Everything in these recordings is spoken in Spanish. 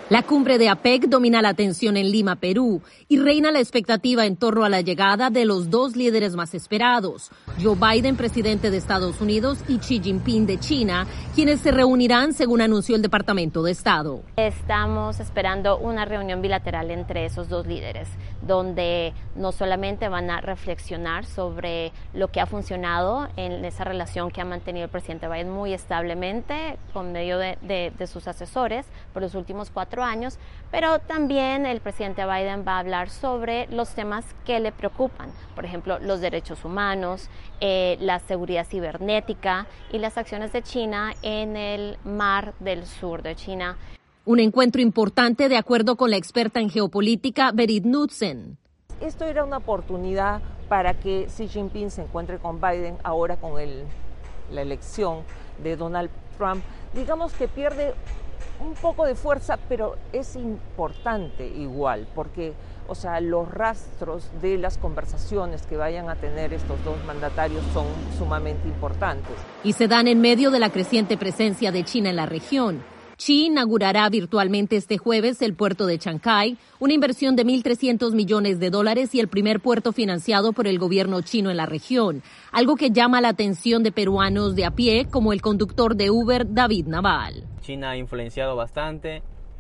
La cumbre de APEC domina la atención en Lima, Perú, y reina la expectativa en torno a la llegada de los dos líderes más esperados, Joe Biden, presidente de Estados Unidos, y Xi Jinping de China, quienes se reunirán según anunció el Departamento de Estado. Estamos esperando una reunión bilateral entre esos dos líderes, donde no solamente van a reflexionar sobre lo que ha funcionado en esa relación que ha mantenido el presidente Biden muy establemente con medio de sus asesores por los últimos 4 años, pero también el presidente Biden va a hablar sobre los temas que le preocupan, por ejemplo, los derechos humanos, la seguridad cibernética y las acciones de China en el mar del sur de China. Un encuentro importante de acuerdo con la experta en geopolítica Berit Knudsen. Esto era una oportunidad para que Xi Jinping se encuentre con Biden ahora con la elección de Donald Trump. Digamos que pierde un poco de fuerza, pero es importante igual, porque los rastros de las conversaciones que vayan a tener estos dos mandatarios son sumamente importantes. Y se dan en medio de la creciente presencia de China en la región. Xi inaugurará virtualmente este jueves el puerto de Chancay, una inversión de $1.300 millones y el primer puerto financiado por el gobierno chino en la región, algo que llama la atención de peruanos de a pie, como el conductor de Uber, David Naval. China ha influenciado bastante,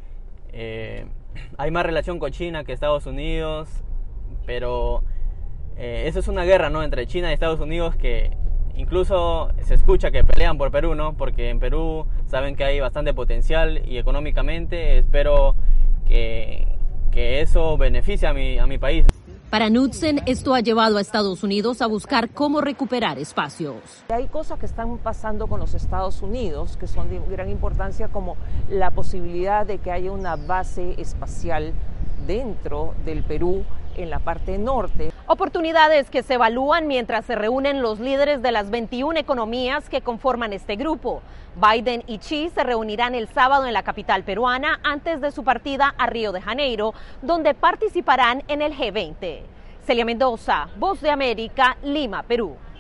hay más relación con China que Estados Unidos, pero eso es una guerra, ¿no?, entre China y Estados Unidos que incluso se escucha que pelean por Perú, ¿no? Porque en Perú saben que hay bastante potencial y económicamente espero que eso beneficie a mi país. Para Knudsen, esto ha llevado a Estados Unidos a buscar cómo recuperar espacios. Hay cosas que están pasando con los Estados Unidos que son de gran importancia, como la posibilidad de que haya una base espacial dentro del Perú en la parte norte. Oportunidades que se evalúan mientras se reúnen los líderes de las 21 economías que conforman este grupo. Biden y Xi se reunirán el sábado en la capital peruana antes de su partida a Río de Janeiro, donde participarán en el G20. Celia Mendoza, Voz de América, Lima, Perú.